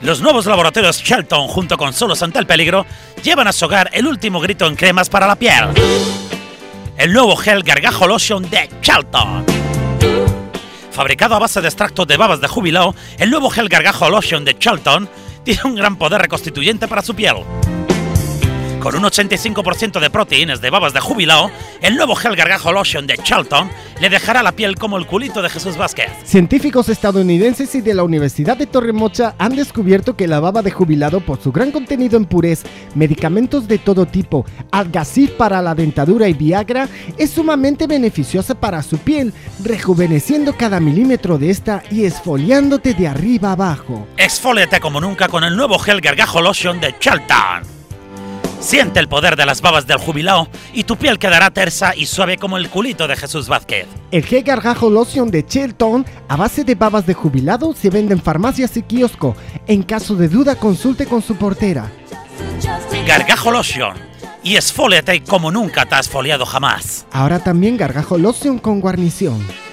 Los nuevos laboratorios Shelton, junto con Solos ante el peligro, llevan a su hogar el último grito en cremas para la piel. El nuevo gel Gargajo Lotion de Shelton. Fabricado a base de extractos de babas de jubilado, el nuevo gel Gargajo Lotion de Shelton tiene un gran poder reconstituyente para su piel. Con un 85% de proteínas de babas de jubilado, el nuevo gel Gargajo Lotion de Shelton le dejará la piel como el culito de Jesús Vázquez. Científicos estadounidenses y de la Universidad de Torremocha han descubierto que la baba de jubilado, por su gran contenido en purés, medicamentos de todo tipo, algacid para la dentadura y Viagra, es sumamente beneficiosa para su piel, rejuveneciendo cada milímetro de esta y exfoliándote de arriba abajo. Exfólíate como nunca con el nuevo gel Gargajo Lotion de Shelton. Siente el poder de las babas del jubilado y tu piel quedará tersa y suave como el culito de Jesús Vázquez. El gel Gargajo Lotion de Shelton, a base de babas de jubilado, se vende en farmacias y kiosco. En caso de duda, consulte con su portera. Gargajo Lotion. Y exfólíate como nunca te has foliado jamás. Ahora también Gargajo Lotion con guarnición.